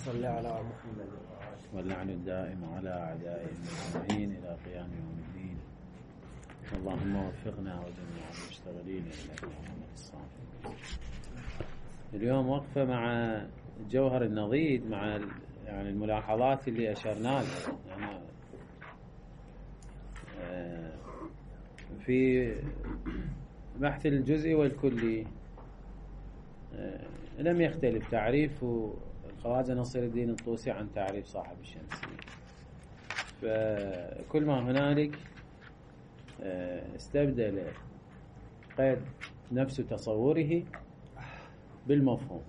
صل على محمد واللعن الدائم على أعدائهم أجمعين إلى قيام يوم الدين. اللهم وفقنا وجميع المشتغلين إلى محمد الصافي. اليوم وقفة مع جوهر النضيد، مع يعني الملاحظات اللي أشرنا لها. يعني في بحث الجزئي والكلي لم يختلف تعريف الخواجة نصير الدين الطوسي عن تعريف صاحب الشمسية، فكل ما هنالك استبدل قيد نفس تصوره بالمفهوم،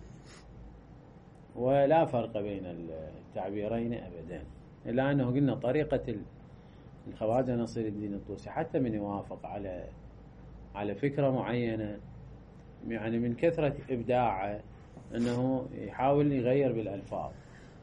ولا فرق بين التعبيرين أبدا، إلا أنه قلنا طريقة الخواجة نصير الدين الطوسي حتى من يوافق على فكرة معينة، يعني من كثرة إبداعه أنه يحاول يغير بالألفاظ،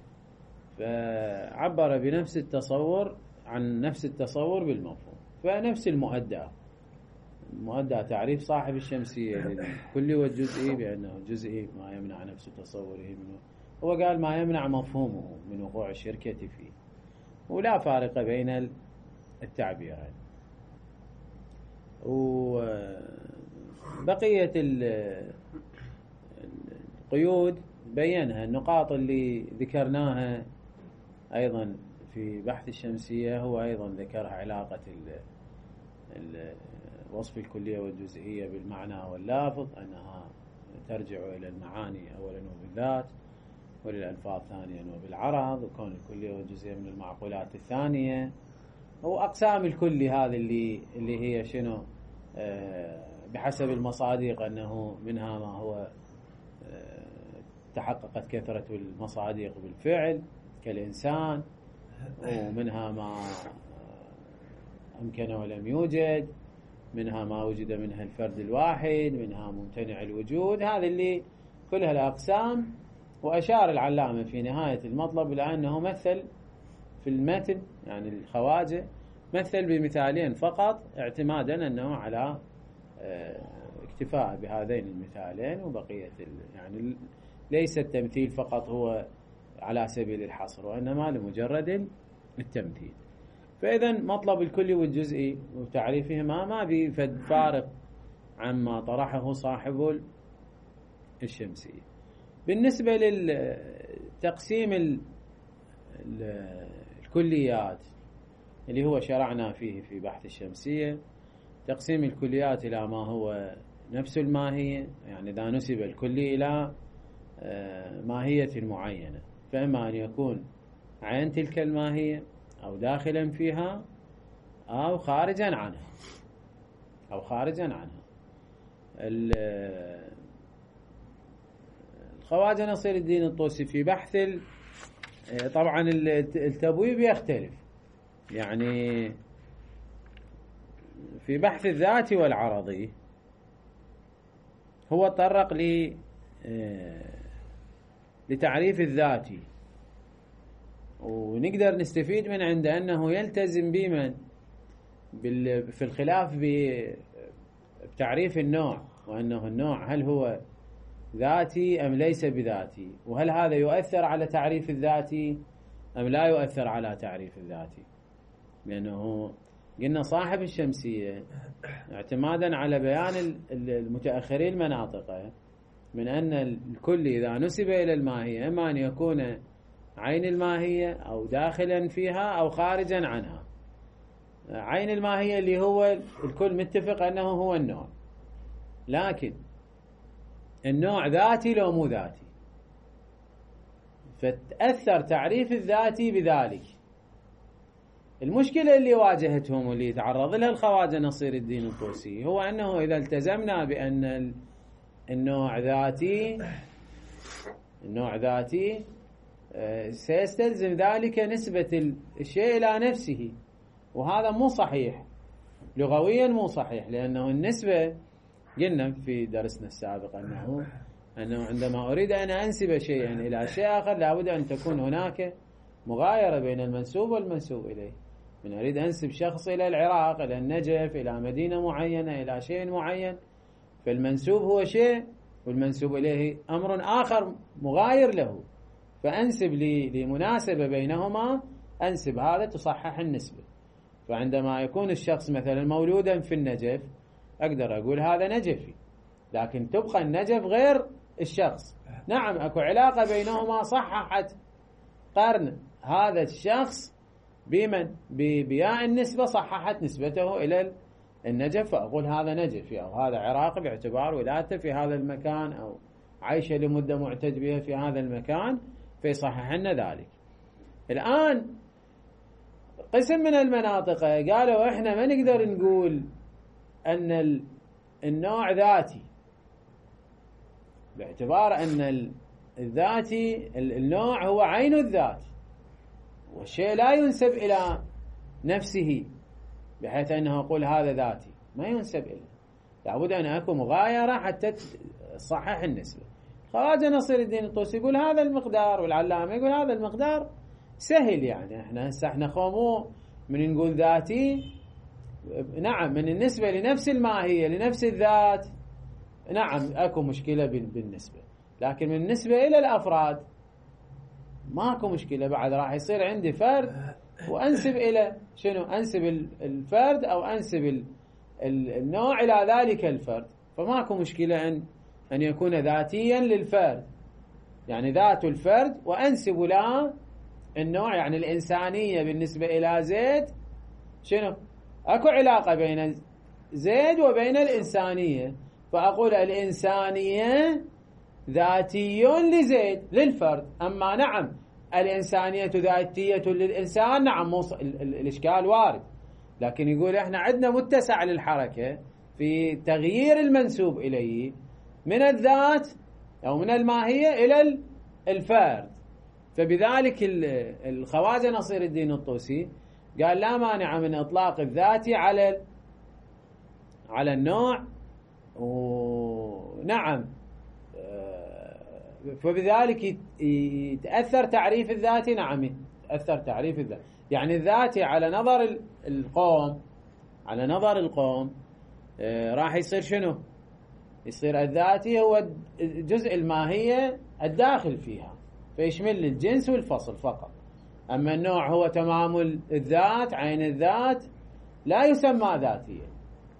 فعبر بنفس التصور عن نفس التصور بالمفهوم. فنفس المؤدى تعريف صاحب الشمسية للكل والجزئي بأنه جزئي ما يمنع نفس تصوره منه، هو قال ما يمنع مفهومه من وقوع الشركة فيه، ولا فارق بين التعبيرين. وبقية القيود بينها، النقاط اللي ذكرناها أيضا في بحث الشمسية هو أيضا ذكرها، علاقة وصف الكلية والجزئية بالمعنى واللافظ، أنها ترجع إلى المعاني أولا وبالذات، وللألفاظ ثانيا وبالعرض، وكون الكلية والجزئية من المعقولات الثانية، وأقسام الكلي هذه اللي هي شنو بحسب المصادق، أنه منها ما هو تحققت كثرة المصادق بالفعل كالإنسان، ومنها ما أمكن ولم يوجد، منها ما وجد منها الفرد الواحد، منها ممتنع الوجود. هذه اللي كلها الأقسام. وأشار العلامة في نهاية المطلب إلى أنه مثل في المتن، يعني الخواجة مثل بمثالين فقط، اعتمادا أنه على اكتفاء بهذين المثالين، وبقية يعني ليس التمثيل فقط هو على سبيل الحصر، وإنما لمجرد التمثيل. فإذا مطلب الكلي والجزئي وتعريفهما ما بيفد فارق عما طرحه صاحب الشمسية. بالنسبة للتقسيم الكليات اللي هو شرعنا فيه في بحث الشمسية، تقسيم الكليات إلى ما هو نفس الماهية، يعني إذا نسب الكلي إلى ماهية معينة، فإما أن يكون عين تلك الماهية أو داخلا فيها أو خارجا عنها. الخواجة نصير الدين الطوسي في بحث طبعا التبويب يختلف، يعني في بحث الذاتي والعرضي هو تطرق لتعريف الذاتي، ونقدر نستفيد من عنده أنه يلتزم بمن في الخلاف بتعريف النوع، وأنه النوع هل هو ذاتي أم ليس بذاتي، وهل هذا يؤثر على تعريف الذاتي أم لا يؤثر على تعريف الذاتي. لأنه قلنا صاحب الشمسية اعتمادا على بيان المتأخرين المناطق من أن الكل إذا نسب إلى الماهية إما أن يكون عين الماهية أو داخلا فيها أو خارجا عنها. عين الماهية اللي هو الكل متفق أنه هو النوع، لكن النوع ذاتي لو مو ذاتي، فتأثر تعريف الذاتي بذلك. المشكلة اللي واجهتهم واللي تعرض لها الخواجة نصير الدين الطوسي هو أنه إذا التزمنا بأن النوع ذاتي سيستلزم ذلك نسبة الشيء إلى نفسه، وهذا مو صحيح لغويا، مو صحيح، لأنه النسبة قلنا في درسنا السابق أنه عندما أريد أن أنسب شيئا إلى شيء آخر لابد أن تكون هناك مغايرة بين المنسوب والمنسوب إليه. من أريد أنسب شخص إلى العراق، إلى النجف، إلى مدينة معينة، إلى شيء معين، فالمنسوب هو شيء والمنسوب إليه أمر آخر مغاير له، فأنسب لمناسبة بينهما، أنسب هذا تصحح النسبة. فعندما يكون الشخص مثلا مولودا في النجف أقدر أقول هذا نجفي، لكن تبقى النجف غير الشخص. نعم أكو علاقة بينهما صححت قرن هذا الشخص بياء النسبة، صححت نسبته إلى النجف، فأقول هذا نجفي أو هذا عراقي باعتبار ولادته في هذا المكان أو عايشة لمدة معتد بها في هذا المكان، فيصحح لنا ذلك. الآن قسم من المناطق قالوا إحنا ما نقدر نقول أن النوع ذاتي، باعتبار أن الذاتي النوع هو عين الذات، والشيء لا ينسب إلى نفسه بحيث أنه أقول هذا ذاتي، ما ينسب إليه، لابد أن أكون مغايرة حتى تصحح النسبة. خواجة نصير الدين الطوسي يقول هذا المقدار، والعلامة يقول هذا المقدار سهل، يعني احنا خومو من نقول ذاتي، نعم من النسبة لنفس الماهية لنفس الذات نعم اكو مشكلة بالنسبة، لكن من النسبة إلى الأفراد ماكو مشكلة. بعد راح يصير عندي فرد وأنسب إلى شنو؟ أنسب الفرد أو أنسب النوع إلى ذلك الفرد، فماكو مشكلة أن يكون ذاتيا للفرد، يعني ذات الفرد وأنسب له النوع، يعني الإنسانية بالنسبة إلى زيد شنو؟ أكو علاقة بين زيد وبين الإنسانية، فأقول الإنسانية ذاتي لزيد للفرد، أما نعم الإنسانية ذاتية للإنسان نعم الإشكال وارد، لكن يقول إحنا عندنا متسع للحركة في تغيير المنسوب إليه من الذات أو من الماهية إلى الفرد. فبذلك الخواجة نصير الدين الطوسي قال لا مانع من إطلاق الذاتي على النوع، ونعم فبذلك يتأثر تعريف الذاتي، نعم يتأثر تعريف الذاتي، يعني الذاتي على نظر القوم راح يصير شنو؟ يصير الذاتي هو جزء الماهية الداخل فيها، فيشمل الجنس والفصل فقط. أما النوع هو تمام الذات، عين الذات، لا يسمى ذاتيا،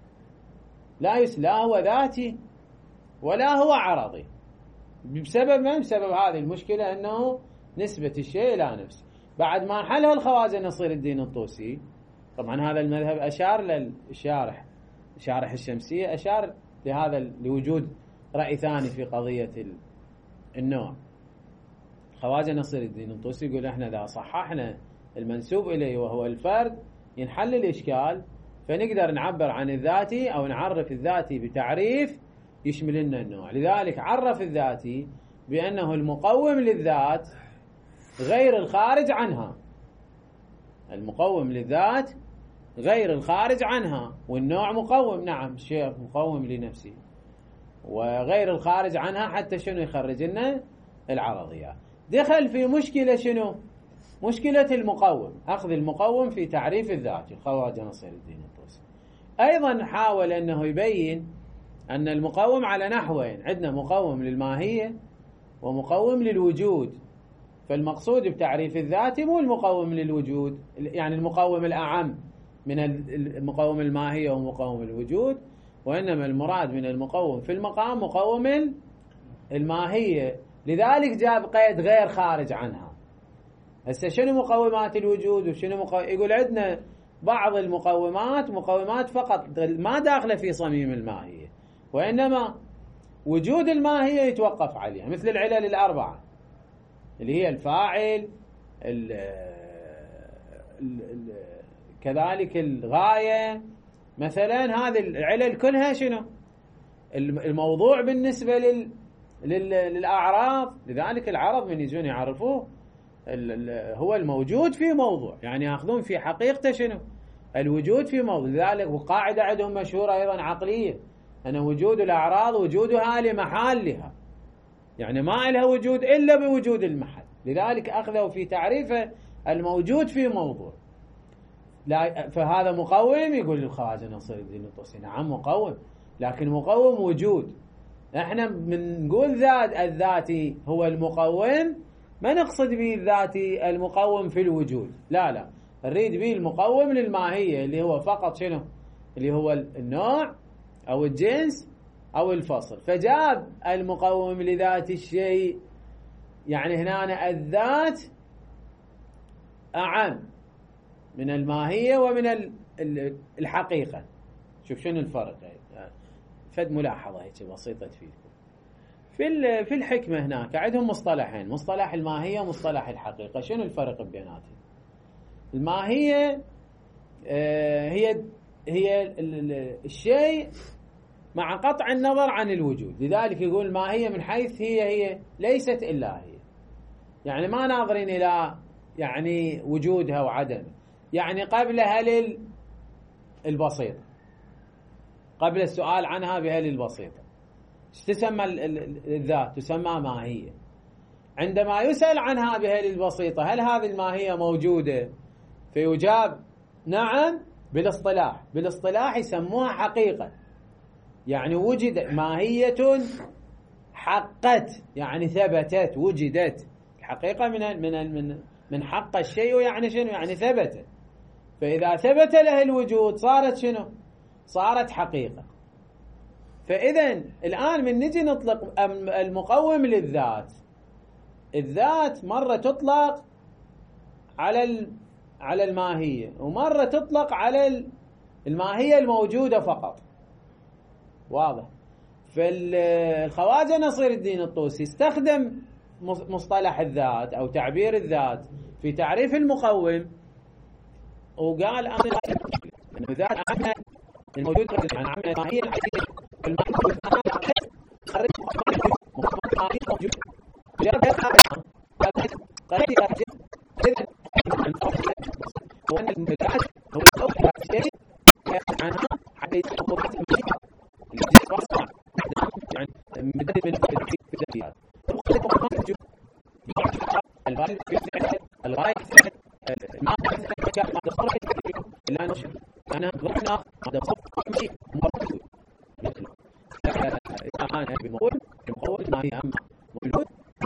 لا هو ذاتي ولا هو عرضي، بسبب هذه المشكلة أنه نسبة الشيء إلى نفسه. بعد ما حلها الخواجة نصير الدين الطوسي، طبعا هذا المذهب أشار للشارح الشمسية، أشار لهذا لوجود رأي ثاني في قضية النوع. خواجة نصير الدين الطوسي يقول احنا إذا صححنا المنسوب إليه وهو الفرد ينحل الإشكال، فنقدر نعبر عن الذاتي أو نعرف الذاتي بتعريف يشمل لنا النوع. لذلك عرف الذاتي بأنه المقوم للذات غير الخارج عنها، المقوم للذات غير الخارج عنها، والنوع مقوم، نعم شيء مقوم لنفسه وغير الخارج عنها، حتى شنو يخرج لنا العرضيات. دخل في مشكلة شنو؟ مشكلة المقوم، أخذ المقوم في تعريف الذات. الخواجة نصير الدين الطوسي أيضا حاول أنه يبين أن المقوم على نحوين، عندنا مقوم للماهية ومقوم للوجود. فالمقصود بتعريف الذات مو المقوم للوجود، يعني المقوم الأعم من المقوم الماهية ومقوم الوجود، وإنما المراد من المقوم في المقام مقوم الماهية. لذلك جاب قيد غير خارج عنها. هسه شنو مقومات الوجود وشنو يقول عندنا بعض المقومات مقومات فقط ما داخله في صميم الماهية، وإنما وجود الماهية يتوقف عليها، مثل العلل الأربعة اللي هي الفاعل، كذلك الغاية مثلا. هذه العلل كلها شنو؟ الموضوع بالنسبة للأعراض. لذلك العرض من يجون يعرفوه هو الموجود في موضوع، يعني يأخذون في حقيقته شنو؟ الوجود في موضوع. لذلك وقاعدة عندهم مشهورة أيضا عقلية، أن وجود الأعراض وجودها لمحلها، يعني ما لها وجود إلا بوجود المحل. لذلك أخذوا في تعريفه الموجود في موضوع. لا فهذا مقوم. يقول الخواجة نصير الدين الطوسي نعم مقوم، لكن مقوم وجود. احنا بنقول الذاتي هو المقوم ما نقصد به الذاتي المقوم في الوجود، لا، نريد به المقوم للماهية اللي هو فقط شنو؟ اللي هو النوع أو الجنس أو الفصل. فجاب المقوم لذات الشيء، يعني هنا الذات أعم من الماهية ومن الحقيقة. شوف شنو الفرق، فد ملاحظة هيك بسيطة تفيدكم. في الحكمة هناك عندهم مصطلحين، مصطلح الماهية ومصطلح الحقيقة. شنو الفرق بيناتهم؟ الماهية هي الشيء مع قطع النظر عن الوجود، لذلك يقول الماهية من حيث هي ليست إلا هي، يعني ما ناظرين إلى يعني وجودها وعدمه، يعني قبلها البسيطة، قبل السؤال عنها بهل البسيطة. تسمى الذات تسمى ماهية. عندما يسأل عنها بهل البسيطة هل هذه الماهية موجودة؟ فيجاب نعم بالاصطلاح يسموها حقيقة، يعني وجد ماهية حقت، يعني ثبتت وجدت. الحقيقة من حق الشيء، يعني شنو؟ يعني ثبتت. فإذا ثبت له الوجود صارت شنو؟ صارت حقيقة. فإذا الآن من نجي نطلق المقوم للذات، الذات مرة تطلق على الماهية، ومرة تطلق على الماهية الموجودة فقط. واضح؟ فالخواجة نصير الدين الطوسي استخدم مصطلح الذات أو تعبير الذات في تعريف المقوم، وقال أن الذات عمل الموجود عن عمل الماهية وأن الذات هو الأوحى شيء عنها حتى يتحقق يعني مدد من الذاتيات الغاية ما إلا نشر أنا ضحنا هذا صف شيء مرتب إذا أنا بمقول ما هي أما موجود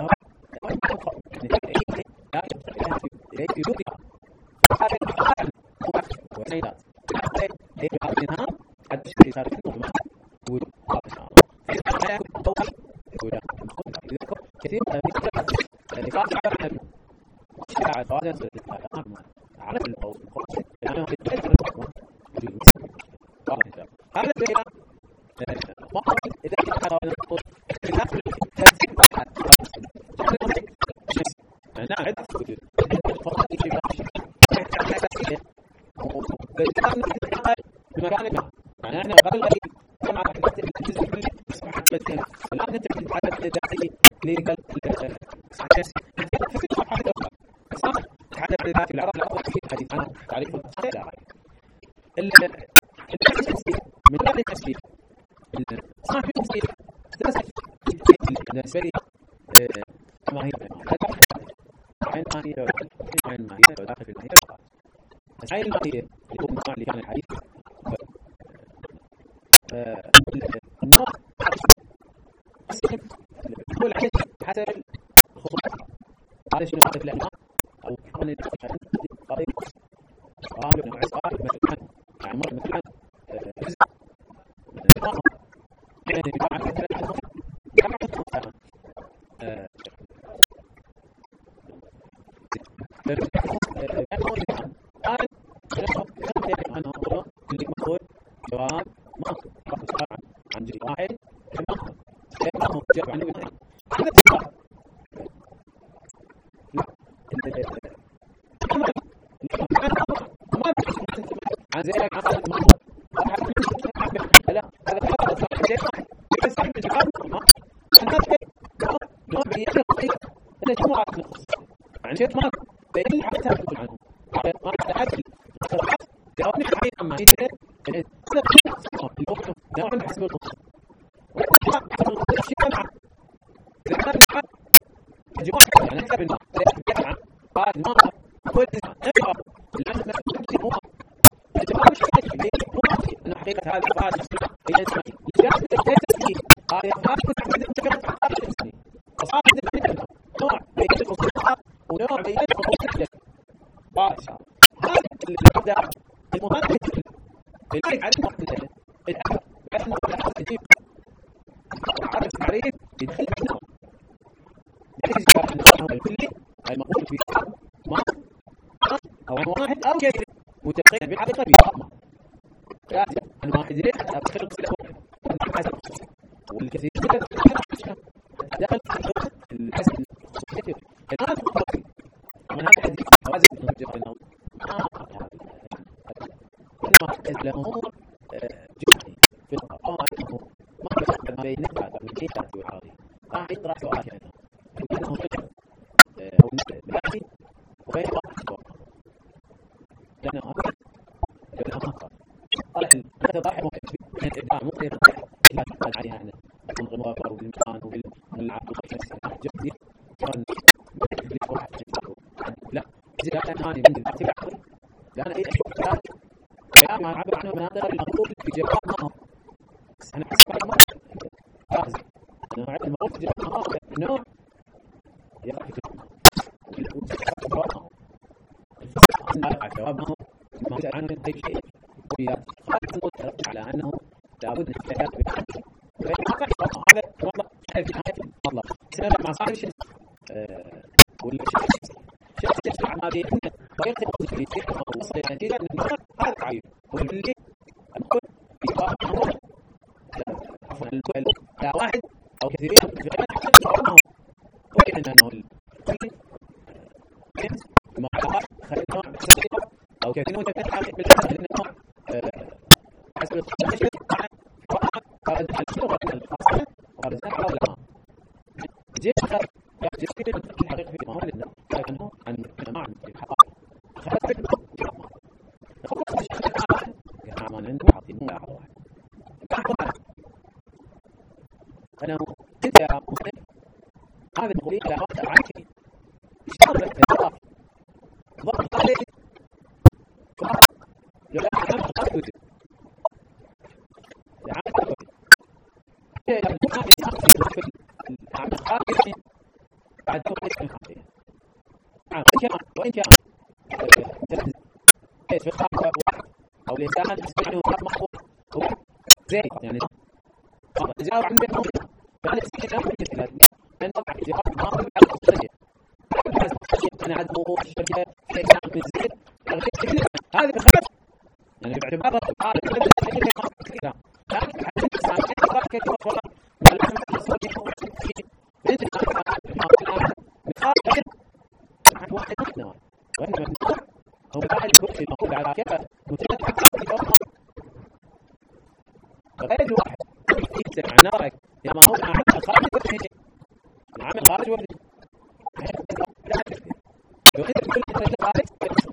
هاي الماهية اللي كان الحديث كل حدث حسب الخصوصات. هذا شنو هدف الأمام أو كون القضية قالوا إنه عسكر مثلا يعني مر مثلا عن جزء واحد تمام جاب عنه هذا عن زي لا هذا بس عن شيء ما بين حتى عنه ما تحدث جاوبني حقيقة ما هي ده حسب القصة يعني كتب بعد ما كل انه حقيقة هذا الفاز هي اسمه هذه المقول في ما أو واحد أو كثير متقين بالحقيقة بما أن واحد ليه أبخلق في الأول والكثير دخل في الحسن كثير الآن من هذا الحديث أوازن نرجع لنا لهم جهدي في القرآن ما يفرق بين نفعة والكيسات والعربي راح يقرأ سؤال كذا لأنه أو بالعكس وبين واحد لأنه أفضل هذا ضاحك من الإبداع مقدر لا تقال عليها أن الموافقة والإمكان والعقل جهدي لا إذا كان هاني من الاتباع لأن أي أشياء كلام عبر عنه مناطق المقصود في جواب ما هو أنا أسمع ما فاز أنا أعرف المقصود في جواب ما هو إنه يعرف الجواب ما هو ما يسأل عنه أي شيء وإذا خالص المترك على أنه لابد من التكاتب هذا مطلق في نهاية المطلق سنبدأ مع صاحب الشيء والشيء ما بين طريقة التفكير وصل إلى نتيجة أن المطلق هذا تعيب واللي نقول في سؤال عفوا لا واحد أو كثيرين في غير وكأن أنه ما علاقات خلينا أو كثيرين متفق بالحسن لأنه حسب الخشية قال الشغل الخاصة قال الزرع ولا جيش خير يحجز الحقيقة في ما هو لله لكنه عن جماعة الحقائق خلت خلص الشيء كمان عنده حاطين ملاحظة واحد أنا كنت يا مسلم هذا المغري على وقت عنك اشتغل بالتجارة ضغط عليه لولا أنا قلت بعد وإن كان في الخارج أو الإنسان يسمع عنه محفوظ زين يعني تجاوب عن بينهم فهذا استخدام مثل أن طبعا الجهات ما هو على الشيء أنا عاد موضوع الشركة في كلام من زين هذا بخلاف يعني باعتبار هذا كلام وإنما هو بعد كل المقول على كيف متنبه غير واحد يمسك عن نارك يا ما هو عمل خارج وجهه العمل خارج وجهه لو انت كل انت خارج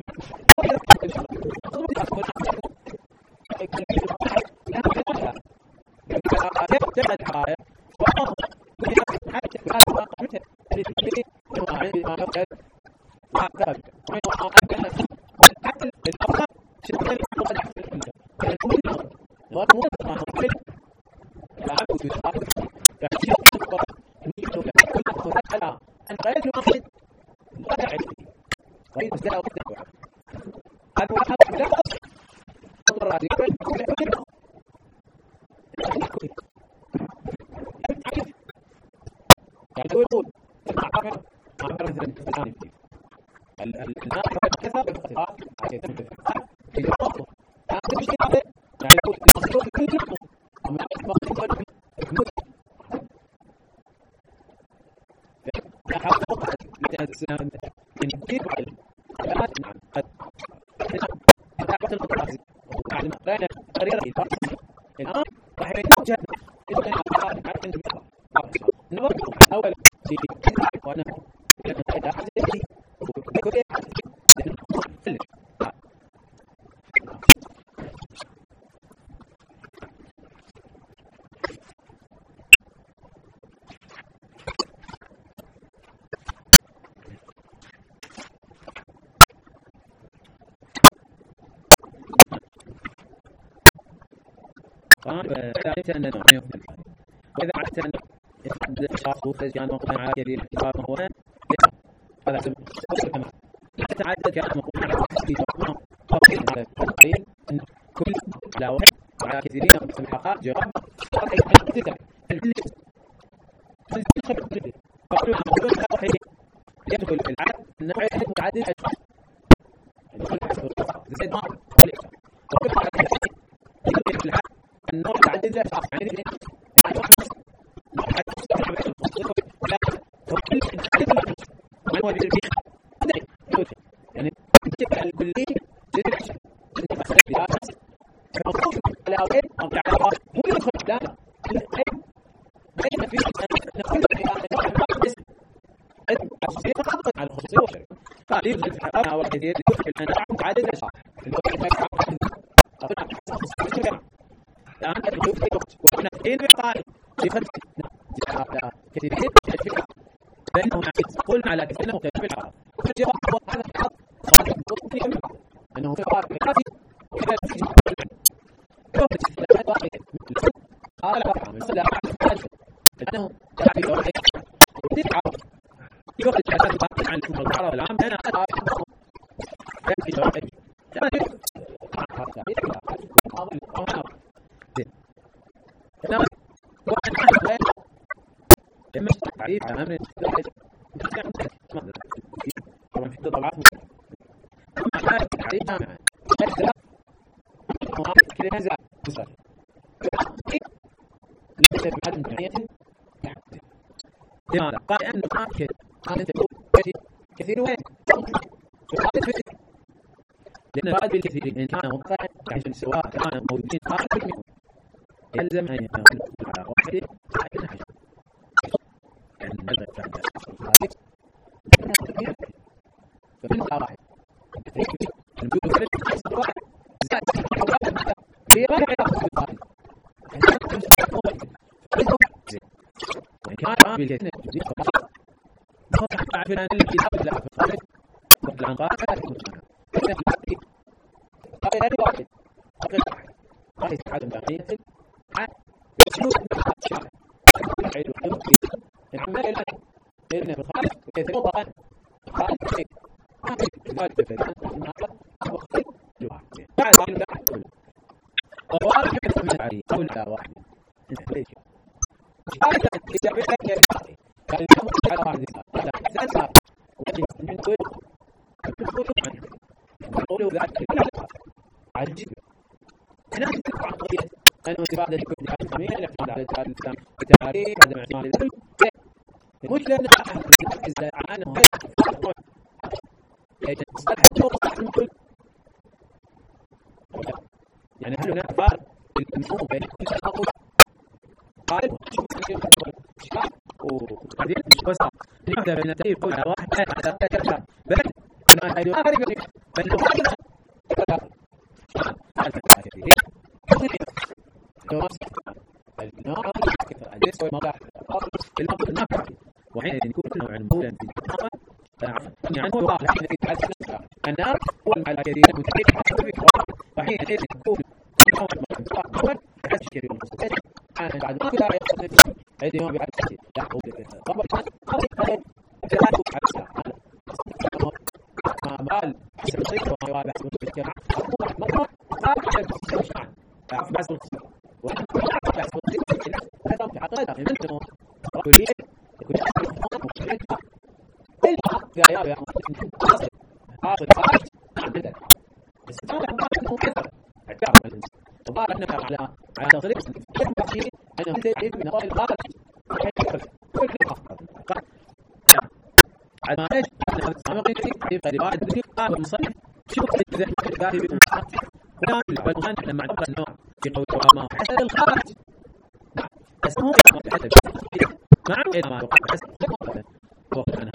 فعلمت أن نوعين يختلف وإذا عرفت أن الشخص كان موقعا على كبير الاعتبار وهو هذا يتعدد كلام أن كل لا واحد على كثيرين من الحقائق جواب يدخل في العدد النوع متعدد النوع متعدد يعني الكلي على الخصوصية والشركة تعريف الحقائق والكثير في الأنواع متعددة صح الآن نشوف وإحنا فين بقائل كثيرين بأنه يقول على كثير مختلف الحقائق هذا الحق أنه في قائل كافي قال أنه يوقف الحدث عن العرب العام أنا لماذا؟ قال أنه كانت كثير وين؟ لأن الراد بالكثير إن كان مقطع يعني سواء كان موجودين آخر منهم يلزم أن يكون على واحد يعني نبدأ فمن واحد نقول واحد زاد هي ما علاقة بالقائد وإن كان بالكثير أعرف أن الكتاب لا أفضل قبل عن قائد قائد واحد قائد قائد عدم تقنية يسلوك حيث العمال إلى بالخارج كثير طبعا قائد قائد بفريق بعد قائد واحد ووارد من العري قول لا واحد ليش قائد إجابة كان يموت على واحد ثلاثة من كل قولوا ذلك عجيب أنا أتكلم عن قضية أنه استفادة كل الحكمية الاعتماد على الإسلام التاريخ عدم اعتماد ذلك مش لأن أحد عنه يعني هل هناك فرق المفهوم بين التناقض قائد وبعدين وسط نبدأ بين التاريخ كل واحد كذا بل أنا أيضا أعرف بل وحين يكون كل نوع مولا في يعني هو حين يتحدث النار هو الكثير متحدث وحين يكون نوع مولا كثير أنا بعد ما لا يقصد هذه ما بعد لا هو مال سيصير وما يراد بحث الجماعة مرة بحث بحث هذا متعقد منه كلية في أيام آخر عدد وقال أنه على تصريح أنه من نقاط الخارج كل أفضل على ما إيش أنا قلت في رواية قال المصنف شوف الذهن الكاتب كلام المصنف لما عبر النوع في قوله ما حسب الخارج بس هو ما إذا ما وقع حسب أنا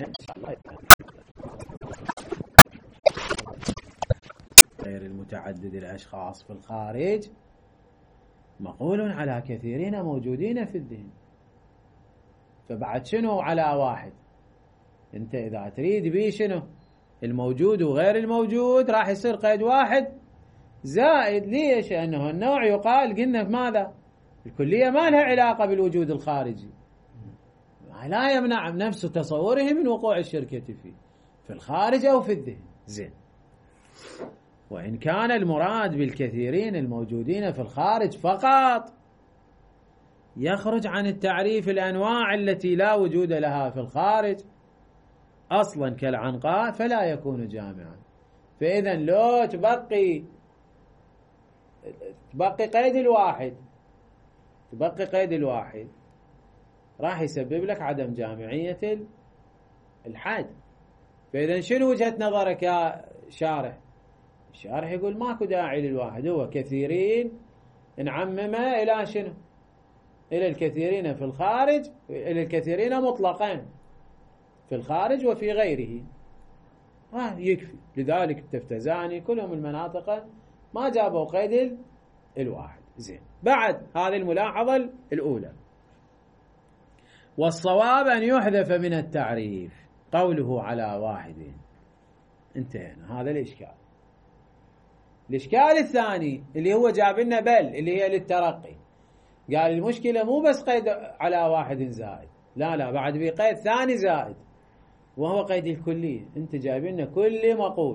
غير المتعدد الأشخاص في الخارج مقول على كثيرين موجودين في الذهن فبعد شنو على واحد انت اذا تريد بيه شنو الموجود وغير الموجود راح يصير قيد واحد زائد ليش انه النوع يقال قلنا في ماذا الكلية ما لها علاقة بالوجود الخارجي لا يمنع نفس تصوره من وقوع الشركة فيه في الخارج أو في الذهن. زين. وإن كان المراد بالكثيرين الموجودين في الخارج فقط، يخرج عن التعريف الأنواع التي لا وجود لها في الخارج أصلا كالعنقاء، فلا يكون جامعا. فإذا لو تبقي قيد الواحد راح يسبب لك عدم جامعية الحد. فإذا شنو وجهة نظرك يا شارح؟ الشارح يقول ماكو داعي للواحد، هو كثيرين نعممه إلى شنو؟ إلى الكثيرين في الخارج، إلى الكثيرين مطلقا في الخارج وفي غيره، يكفي. لذلك التفتزاني كلهم المناطق ما جابوا قيد الواحد. زين. بعد هذه الملاحظة الأولى. والصواب أن يحذف من التعريف قوله على واحد. انتهينا. هذا الإشكال. الإشكال الثاني اللي هو جاب لنا بل، اللي هي للترقي. قال المشكلة مو بس قيد على واحد زائد، لا بعد في قيد ثاني زائد، وهو قيد الكلية. انت جايب لنا كل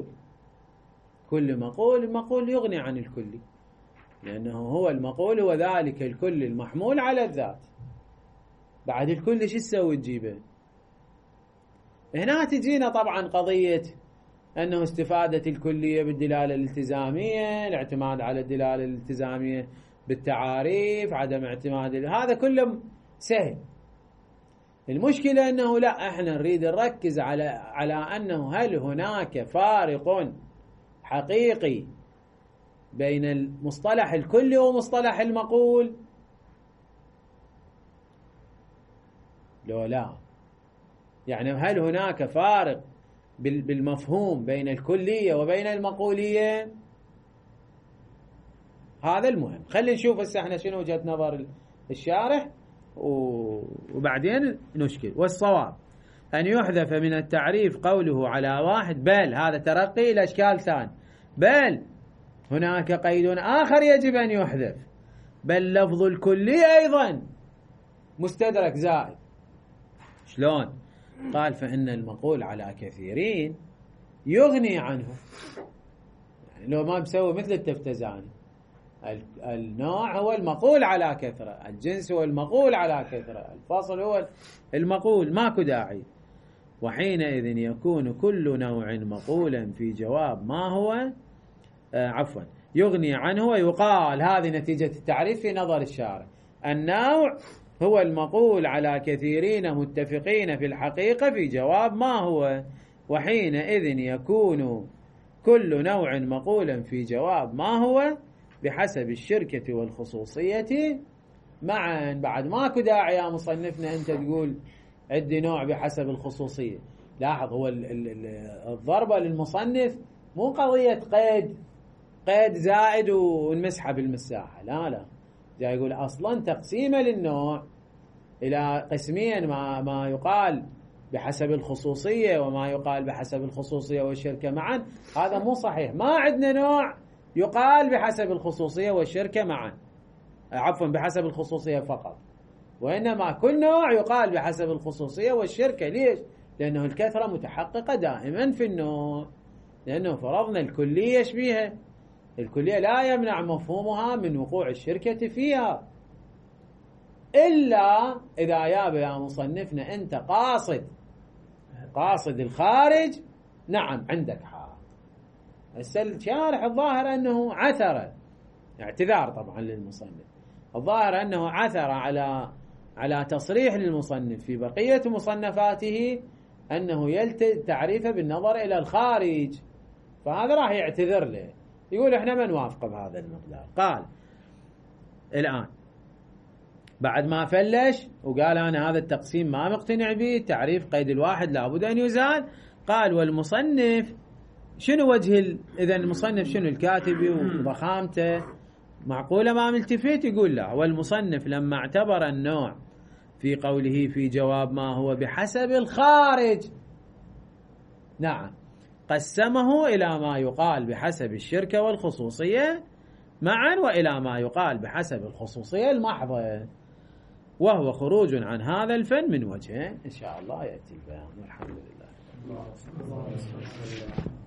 مقول، المقول يغني عن الكلي، لأنه هو المقول هو ذلك الكل المحمول على الذات. بعد الكل شو تسوي تجيبه؟ هنا تجينا طبعا قضية أنه استفادة الكلية بالدلالة الالتزامية، الاعتماد على الدلالة الالتزامية بالتعاريف، عدم اعتماد، هذا كله سهل. المشكلة أنه لا، احنا نريد نركز على أنه هل هناك فارق حقيقي بين المصطلح الكلي ومصطلح المقول؟ لا. يعني هل هناك فارق بالمفهوم بين الكلية وبين المقولية؟ هذا المهم. خلينا نشوف هسه احنا شنو وجهة نظر الشارح وبعدين نشكل. والصواب أن يحذف من التعريف قوله على واحد، بل هذا ترقي إلى إشكال ثاني، بل هناك قيد آخر يجب أن يحذف، بل لفظ الكلية أيضا مستدرك زائد. شلون؟ قال فإن المقول على كثيرين يغني عنه. يعني لو ما مسوي مثل التفتزاني، النوع هو المقول على كثرة، الجنس هو المقول على كثرة، الفصل هو المقول، ماكو داعي. وحينئذ يكون كل نوع مقولا في جواب ما هو يغني عنه. ويقال هذه نتيجة التعريف في نظر الشارع، النوع هو المقول على كثيرين متفقين في الحقيقة في جواب ما هو. وحينئذ يكون كل نوع مقولا في جواب ما هو بحسب الشركة والخصوصية معا. بعد ماكو داعي يا مصنفنا أنت تقول عندي نوع بحسب الخصوصية. لاحظ، هو الضربة للمصنف مو قضية قيد زائد والمسحة بالمساحة، لا جاي يقول أصلا تقسيمه للنوع إلى قسمين، ما يقال بحسب الخصوصية وما يقال بحسب الخصوصية والشركة معا. هذا مو صحيح. ما عندنا نوع يقال بحسب الخصوصية والشركة معا، بحسب الخصوصية فقط، وإنما كل نوع يقال بحسب الخصوصية والشركة. ليش؟ لأنه الكثرة متحققة دائما في النوع، لأنه فرضنا الكلية شبيها، الكلية لا يمنع مفهومها من وقوع الشركة فيها، إلا إذا يا مصنفنا أنت قاصد الخارج. نعم عندك حق. الشارح الظاهر أنه عثر، اعتذار طبعا للمصنف، الظاهر أنه عثر على تصريح للمصنف في بقية مصنفاته أنه يلتزم تعريفه بالنظر إلى الخارج، فهذا راح يعتذر له، يقول احنا ما نوافق بهذا المقدار. قال الآن بعد ما فلش وقال أنا هذا التقسيم ما مقتنع به، تعريف قيد الواحد لابد أن يزال. قال والمصنف شنو وجه إذا المصنف شنو الكاتبي وضخامته معقولة ما ملتفت؟ يقول لا، والمصنف لما اعتبر النوع في قوله في جواب ما هو بحسب الخارج، نعم قسمه إلى ما يقال بحسب الشركة والخصوصية معا، وإلى ما يقال بحسب الخصوصية المحضة. وهو خروج عن هذا الفن من وجهين إن شاء الله يأتي البيان. والحمد لله.